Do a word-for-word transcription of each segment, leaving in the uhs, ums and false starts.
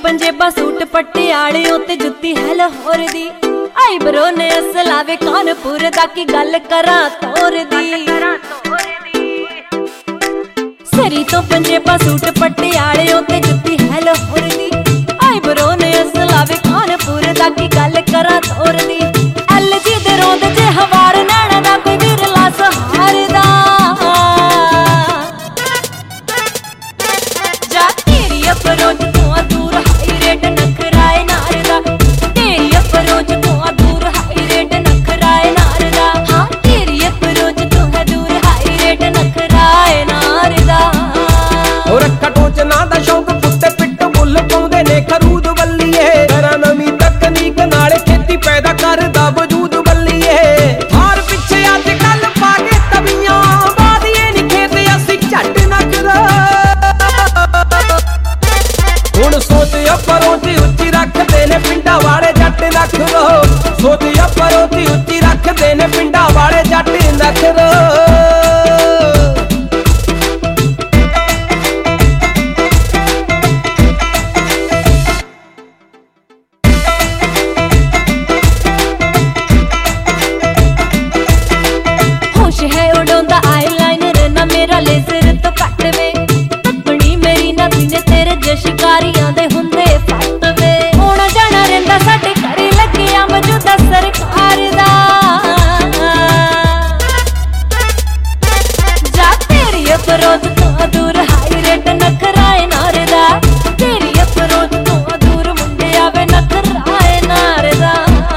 पंजेबा suit पटियाले उत्ते जुत्ती है लाहौर दी। आईब्रो ने असलावे कानपुर दा की गल करा तोर दी। सरी तो पंजेबा सूट पटियाले उत्ते जुत्ती है लाहौर दी। आईब्रो ने असलावे कानपुर दा की गल करा तोर दी। एल जी दे रोंद जे हवार नैना दा कोई विरला सहार दा। जा तेरी अप्रोच तो दूर हाई रेट नखराए नार दा। तेरी अप्रोच तो दूर हाई रेट नखराए नार दा। हाँ तेरी अप्रोच तो है दूर हाई रेट नखराए नार दा। हो रखा टोचना दा शौक पुत्ते पिट बुल पाउंदे ने खरूद वल्लीए। करा नवीं तकनीक नाले खेती पैदा करदा वजूद वल्लीए। हार पिछे अज कल पा के तवियां बादिए नी खेत असी झट नखरा। हुण सोच अपरोची उच्ची रखदे ने पिंडा वाले जट नखरो। सोच अपरोची उच्ची रखदे ने पिंडा वाले जट नखरो। है उड़ोंदा आईलाइनर ना मेरा लेजर तो कट वे। तकनी मेरी ना दिने तेरे जे शिकारियां दे हुंदे फट वे। होना जाना रहिंदा साडे घरे लगिया मौजूदा सरकार दा। जा तेरी अप्रोच तो दूर हाई रेट नखराए नार दा। तेरी अप्रोच तो दूर मुंडे आवे नखराए नार दा।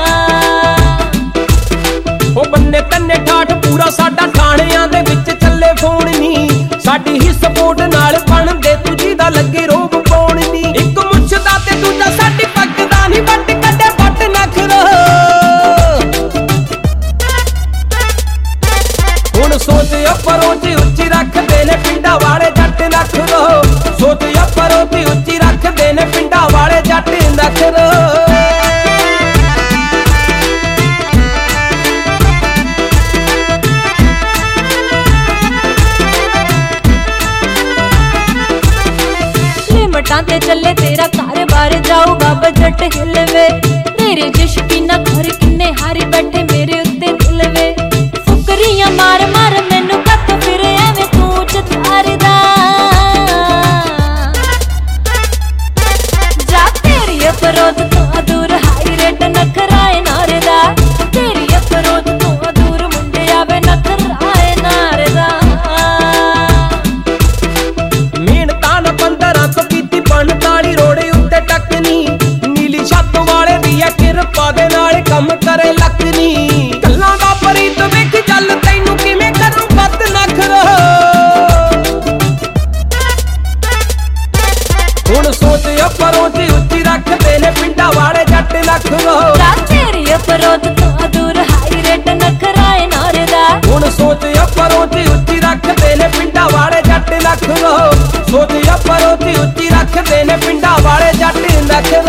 ओ बन्ने तन्ने ठाठ पूरा साडा थाणियां दे विच चले फोन नी। साडी ही सपोर्ट नाल बनदे तुझी दा लगे रोब पाउण नी। इक मुੱਛ दा ते दूजा साडी पੱਗ दा नी ਵੱਟ ਕੱਢੇ ਵੱਟ ਨਖਰੋ। ਹੁਣ ਸੋਚ ਅਪਰੋਚ ਉੱਚੀ ਰੱਖਦੇ ਨੇ ਪਿੰਡਾਂ ਵਾਲੇ ਜੱਟ ਨਖਰੋ। ਸੋਚ ਅਪਰੋਚ ਉੱਚੀ ਰੱਖਦੇ ਨੇ ਪਿੰਡਾਂ ਵਾਲੇ ਜੱਟ ਨਖਰੋ। ते चले तेरा घर बार जाऊगा बजट हिलवे। तेरे जे शकीना घर किन्ने हारी बैठे मेरे उत्ते दिलवे। फुकरियां मार मार मैनू कत फिर एवें तू चतारदा। जा तेरी अप्रोच तो दूर हाई रेट नखराए नार दा। तेरी अप्रोच तो दूर मुंडे आवे नखराए नार दा। मेहनतां ना पंद्रह सौ पंताली रोड़े उत्ते टकनी। नीली छत वाले दी है किरपा दे नाल कम करे लकनी। गल्लां दा परीत वेख चल तैनू किवें करूं बद नखरो। हुण सोच अप्रोच उच्ची रखदे ने पिंडा वाले जट नखरो। तेरी अप्रोच तो दूर हाई रेट नखराए नार दा। हुण सोच अप्रोच उच्ची रखदे ने पिंडा वाले जट नखरो। सोच अप्रोच उच्ची रखदे ने पिंडा वाले जट नखरो।